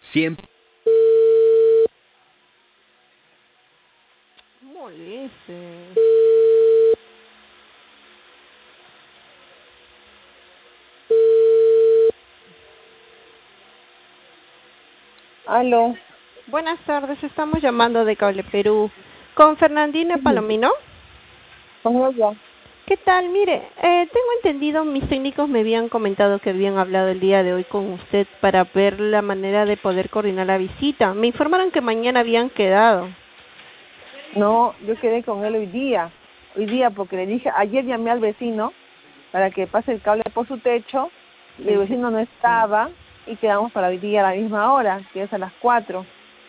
Siempre. Moleste. Aló. Buenas tardes, estamos llamando de Cable Perú. ¿Con Fernandina Palomino? ¿Con ella? ¿Qué tal? Mire, tengo entendido, mis técnicos me habían comentado que habían hablado el día de hoy con usted para ver la manera de poder coordinar la visita. Me informaron que mañana habían quedado. No, yo quedé con él hoy día. Hoy día porque le dije, ayer llamé al vecino para que pase el cable por su techo y el vecino no estaba y quedamos para hoy día a la misma hora, que es a las 4.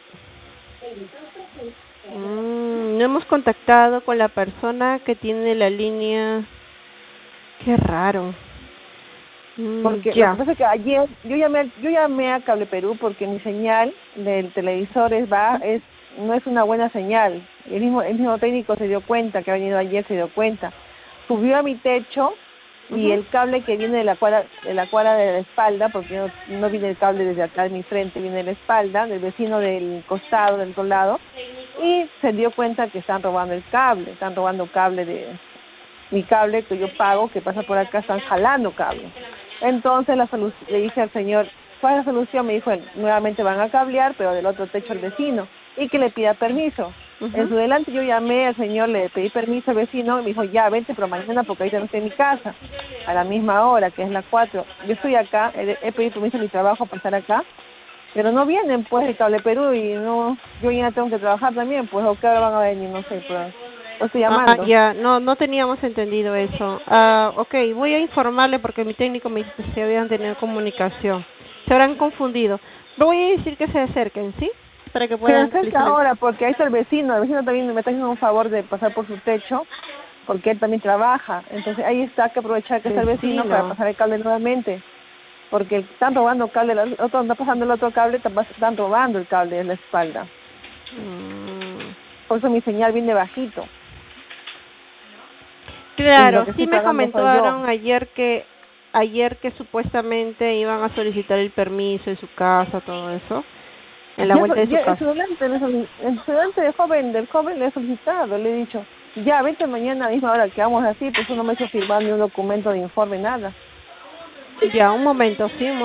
No hemos contactado con la persona que tiene la línea. Qué raro. Porque lo Ya. que pasa es que ayer yo llamé a Cable Perú porque mi señal del televisor no es una buena señal. El mismo técnico se dio cuenta, que ha venido ayer se dio cuenta. Subió a mi techo y el cable que viene de la cuadra de la espalda, porque no viene el cable desde acá de mi frente, viene de la espalda, del vecino del costado, del otro lado, y se dio cuenta que están robando el cable, están robando cable de mi cable que yo pago, que pasa por acá, están jalando cable. Entonces le dije al señor, ¿cuál es la solución? Me dijo, nuevamente van a cablear, pero del otro techo al vecino, y que le pida permiso. En su delante yo llamé al señor, le pedí permiso al vecino, y me dijo, ya, vente, pero mañana porque ahorita no estoy en mi casa, a la misma hora, que es las 4. Yo estoy acá, he pedido permiso a mi trabajo para estar acá, pero no vienen, pues, el Cable Perú, y no, yo ya tengo que trabajar también, pues, ¿o qué hora van a venir? No sé, pero estoy llamando. Ya, no teníamos entendido eso. Ok, voy a informarle porque mi técnico me dice que se habían tenido comunicación. Se habrán confundido. Le voy a decir que se acerquen, ¿sí? Para que Se puedan acerca realizar el... ahora porque ahí está el vecino también me está haciendo un favor de pasar por su techo, porque él también trabaja, entonces ahí está, hay que aprovechar que está el vecino para pasar el cable nuevamente, porque están robando cable, está pasando el otro cable, están robando el cable de la espalda. Por eso mi señal viene bajito. Claro, sí Estoy me pagando soy yo. comentaron ayer que supuestamente iban a solicitar el permiso en su casa, todo eso, en la vuelta de su El casa. estudiante del joven le he solicitado, le he dicho, ya, vete mañana a la misma hora que vamos así, pues uno me hizo firmar ni un documento de informe, nada. Ya, un momento,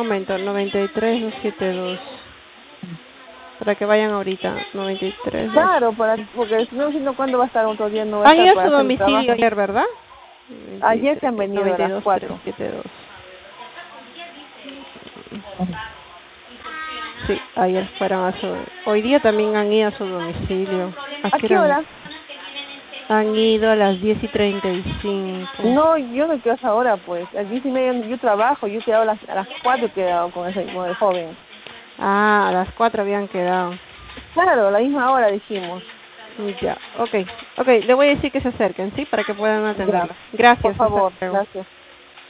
93272. Para que vayan ahorita, 93. Claro, porque si no, ¿cuándo va a estar otro día? No va a Han estar ido a su para hacer el domicilio trabajo. ayer, ¿verdad? Ayer se han venido a las 4. 92372. Sí, ayer fueron a su... Hoy día también han ido a su domicilio. ¿A ¿A qué qué hora? hora? Han ido a las 10:35. No, yo no quiero esa hora, pues. A las 10:30 yo trabajo, yo he quedado a las 4 he quedado con el joven. Ah, a las 4 habían quedado. Claro, a la misma hora dijimos. Ya, ok, le voy a decir que se acerquen, ¿sí? Para que puedan Ya, atenderla. por Gracias, hasta favor, luego. gracias.